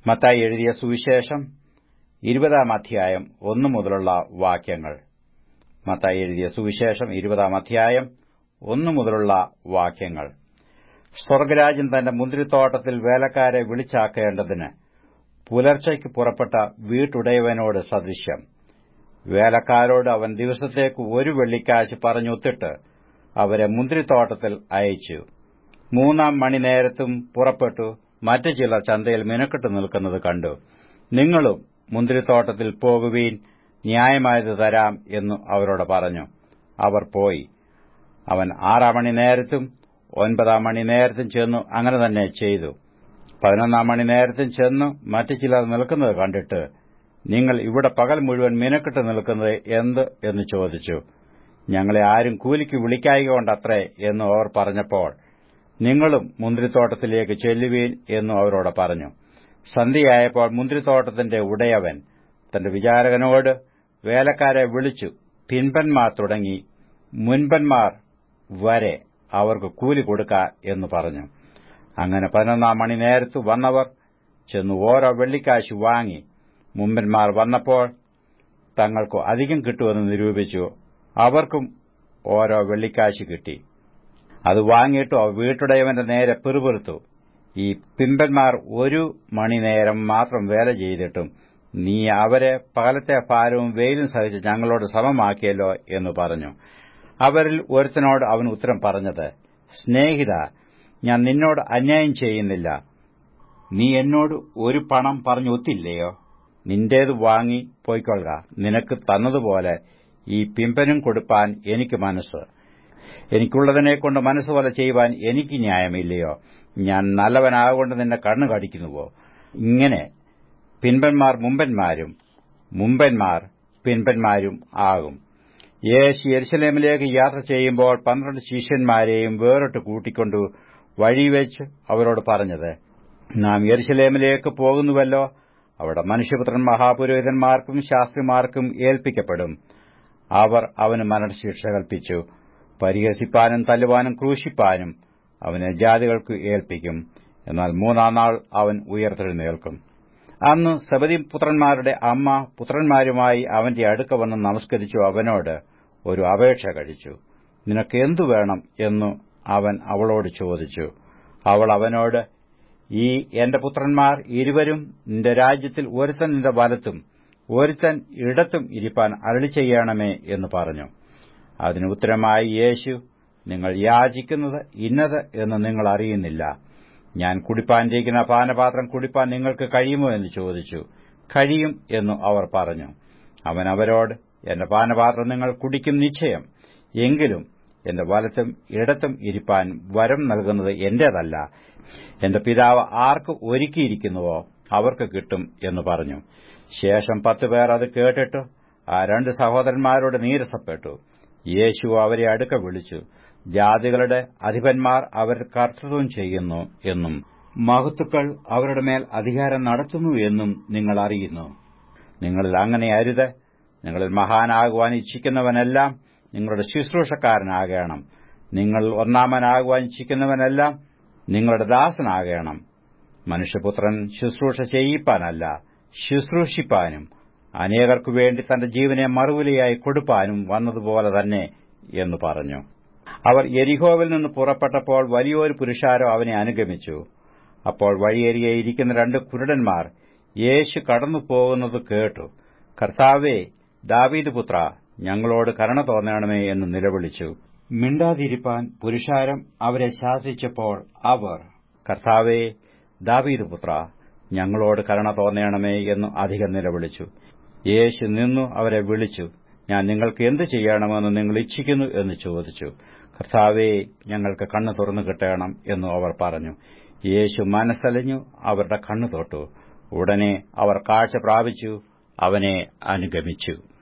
മത്തായി എഴുതിയ സുവിശേഷം 20-ാം അധ്യായം 1 മുതലുള്ള വാക്യങ്ങൾ. മത്തായി എഴുതിയ സുവിശേഷം 20-ാം അധ്യായം 1 മുതലുള്ള വാക്യങ്ങൾ. സ്വർഗരാജ്യം തന്റെ മുന്തിരിത്തോട്ടത്തിൽ വേലക്കാരെ വിളിച്ചാക്കേണ്ടതിന് പുലർച്ചയ്ക്ക് പുറപ്പെട്ട വീട്ടുടയവനോട് സദൃശ്യം. വേലക്കാരോട് അവൻ ദിവസത്തേക്ക് 1 വെള്ളിക്കാശ് പറഞ്ഞൊത്തിട്ട് അവരെ മുന്തിരിത്തോട്ടത്തിൽ അയച്ചു. 3-ാം മണിനേരത്തും പുറപ്പെട്ടു മറ്റു ചിലർ ചന്തയിൽ മിനക്കെട്ട് നിൽക്കുന്നത് കണ്ടു. നിങ്ങളും മുന്തിരിത്തോട്ടത്തിൽ പോകുവീൻ, ന്യായമായത് തരാം എന്നു അവരോട് പറഞ്ഞു. അവർ പോയി. അവൻ 6-ാം മണിനേരത്തും 9-ാം മണിനേരത്തും ചെന്നു അങ്ങനെ തന്നെ ചെയ്തു. 11-ാം മണിനേരത്തും ചെന്നു മറ്റു ചിലർ നിൽക്കുന്നത് കണ്ടിട്ട്, നിങ്ങൾ ഇവിടെ പകൽ മുഴുവൻ മിനക്കെട്ട് നിൽക്കുന്നത് എന്ത് എന്ന് ചോദിച്ചു. ഞങ്ങളെ ആരും കൂലിക്ക് വിളിക്കായ്കൊണ്ടത്രേ എന്നു അവർ പറഞ്ഞപ്പോൾ, നിങ്ങളും മുന്തിരിത്തോട്ടത്തിലേക്ക് ചെല്ലുവീൻ എന്നു അവരോട് പറഞ്ഞു. സന്ധ്യയായപ്പോൾ മുന്തിരിത്തോട്ടത്തിന്റെ ഉടയവൻ തന്റെ വിചാരകനോട് വേലക്കാരെ വിളിച്ചു, പിൻപന്മാർ തുടങ്ങി മുൻപന്മാർ വരെ അവർക്ക് കൂലി കൊടുക്ക എന്ന് പറഞ്ഞു. അങ്ങനെ 11-ാം മണിനേരത്തു വന്നവർ ചെന്ന് ഓരോ വെള്ളിക്കാശ് വാങ്ങി. മുമ്പന്മാർ വന്നപ്പോൾ തങ്ങൾക്ക് അധികം കിട്ടുമെന്ന് നിരൂപിച്ചു. അവർക്കും ഓരോ വെള്ളിക്കാശ് കിട്ടി. അത് വാങ്ങിയിട്ടു അവർ വീട്ടുടയവന്റെ നേരെ പിറുപിറുത്തു, ഈ പിമ്പന്മാർ 1 മണിനേരം മാത്രം വേല ചെയ്തിട്ടും നീ അവരെ പകലത്തെ ഭാരവും വെയിലും സഹിച്ച് ഞങ്ങളോട് സമമാക്കിയല്ലോ എന്ന് പറഞ്ഞു. അവരിൽ ഒരുത്തനോട് അവൻ ഉത്തരം പറഞ്ഞത്, സ്നേഹിതാ, ഞാൻ നിന്നോട് അന്യായം ചെയ്യുന്നില്ല. നീ എന്നോട് 1 പണം പറഞ്ഞൊത്തില്ലയോ? നിന്റേത് വാങ്ങി പോയിക്കൊള്ളുക. നിനക്ക് തന്നതുപോലെ ഈ പിമ്പനും കൊടുപ്പാൻ എനിക്ക് മനസ്സ്. എനിക്കുള്ളതിനെക്കൊണ്ട് മനസ്സുപോലെ ചെയ്യുവാൻ എനിക്ക് ന്യായമില്ലയോ? ഞാൻ നല്ലവനാകൊണ്ട് നിന്റെ കണ്ണ് കടിക്കുന്നുവോ? ഇങ്ങനെ പിൻപന്മാർ മുമ്പന്മാരും മുമ്പന്മാർ പിൻപന്മാരും ആകും. യേശു യെരുശലേമിലേക്ക് യാത്ര ചെയ്യുമ്പോൾ 12 ശിഷ്യന്മാരെയും വേറിട്ട് കൂട്ടിക്കൊണ്ടു വഴിവെച്ച് അവരോട് പറഞ്ഞത്, നാം യെരുശലേമിലേക്ക് പോകുന്നുവല്ലോ. അവിടെ മനുഷ്യപുത്രൻ മഹാപുരോഹിതന്മാർക്കും ശാസ്ത്രിമാർക്കും ഏൽപ്പിക്കപ്പെടും. അവർ അവന് മരണശിക്ഷ കൽപ്പിച്ചു. പരിഹസിപ്പാനും തല്ലുവാനും ക്രൂശിപ്പാനും അവനെ ജാതികൾക്ക് ഏൽപ്പിക്കും. എന്നാൽ 3-ാം നാൾ അവൻ ഉയിർത്തെഴുന്നേൽക്കും. അന്ന് സെബെദി പുത്രന്മാരുടെ അമ്മ പുത്രന്മാരുമായി അവന്റെ അടുക്ക വന്ന് നമസ്കരിച്ചു അവനോട് ഒരു അപേക്ഷ കഴിച്ചു. നിനക്ക് എന്തു വേണം എന്നു അവൻ അവളോട് ചോദിച്ചു. അവൾ അവനോട്, ഈ എന്റെ പുത്രന്മാർ 2 നിന്റെ രാജ്യത്തിൽ ഒരുത്തൻ നിന്റെ വലത്തും ഒരുത്തൻ ഇടത്തും ഇരിപ്പാൻ അരുളി ചെയ്യണമേ എന്ന് പറഞ്ഞു. അതിന് ഉത്തരമായി യേശു, നിങ്ങൾ യാചിക്കുന്നത് ഇന്നത് എന്ന് നിങ്ങൾ അറിയുന്നില്ല. ഞാൻ കുടിപ്പാനിരിക്കുന്ന പാനപാത്രം കുടിപ്പാൻ നിങ്ങൾക്ക് കഴിയുമോ എന്ന് ചോദിച്ചു. കഴിയും എന്നു അവർ പറഞ്ഞു. അവൻ അവരോട്, എന്റെ പാനപാത്രം നിങ്ങൾ കുടിക്കും നിശ്ചയം. എങ്കിലും എന്റെ വലത്തും ഇടത്തും ഇരിപ്പാൻ വരം നൽകുന്നത് എന്റേതല്ല, എന്റെ പിതാവ് ആർക്ക് ഒരുക്കിയിരിക്കുന്നുവോ അവർക്ക് കിട്ടും എന്ന് പറഞ്ഞു. ശേഷം 10 പേർ അത് കേട്ടിട്ട് ആ 2 സഹോദരന്മാരോട് നീരസപ്പെട്ടു. യേശു അവരെ അടുക്ക വിളിച്ചു, ജാതികളുടെ അധിപന്മാർ അവർ കർത്തൃത്വം ചെയ്യുന്നു എന്നും മഹത്തുക്കൾ അവരുടെ മേൽ അധികാരം നടത്തുന്നു എന്നും നിങ്ങൾ അറിയുന്നു. നിങ്ങളിൽ അങ്ങനെ അരുത്. നിങ്ങളിൽ മഹാനാകുവാൻ ഇച്ഛിക്കുന്നവനെല്ലാം നിങ്ങളുടെ ശുശ്രൂഷക്കാരനാകണം. നിങ്ങൾ ഒന്നാമനാകുവാൻ ഇച്ഛിക്കുന്നവനെല്ലാം നിങ്ങളുടെ ദാസനാകണം. മനുഷ്യപുത്രൻ ശുശ്രൂഷ ചെയ്യിപ്പാനല്ല, ശുശ്രൂഷിപ്പാനും അനേകർക്കു വേണ്ടി തന്റെ ജീവനെ മറുവിലയായി കൊടുപ്പാനും വന്നതുപോലെ തന്നെ എന്ന് പറഞ്ഞു. അവർ യെരിഹോവിൽ നിന്ന് പുറപ്പെട്ടപ്പോൾ വലിയൊരു പുരുഷാരം അവനെ അനുഗമിച്ചു. അപ്പോൾ വഴിയരികെ ഇരിക്കുന്ന 2 കുരുടന്മാർ യേശു കടന്നു പോകുന്നത് കേട്ടു. കർത്താവേ, ദാവീദ് പുത്രാ, ഞങ്ങളോട് കരുണ തോന്നണമേ എന്ന് നിലവിളിച്ചു. മിണ്ടാതിരിപ്പാൻ പുരുഷാരം അവരെ ശാസിച്ചപ്പോൾ അവർ, കർത്താവേ, ദാവീദ് പുത്രാ, ഞങ്ങളോട് കരുണ തോന്നണമേ എന്ന് അധികം നിലവിളിച്ചു. യേശു നിന്നു അവരെ വിളിച്ചു, ഞാൻ നിങ്ങൾക്ക് എന്ത് ചെയ്യണമെന്ന് നിങ്ങൾ ഇച്ഛിക്കുന്നു എന്ന് ചോദിച്ചു. കർത്താവേ, ഞങ്ങൾക്ക് കണ്ണ് തുറന്നു കിട്ടണം എന്നു അവർ പറഞ്ഞു. യേശു മനസ്സലിഞ്ഞു അവരുടെ കണ്ണ് തൊട്ടു. ഉടനെ അവർ കാഴ്ച പ്രാപിച്ചു അവനെ അനുഗമിച്ചു.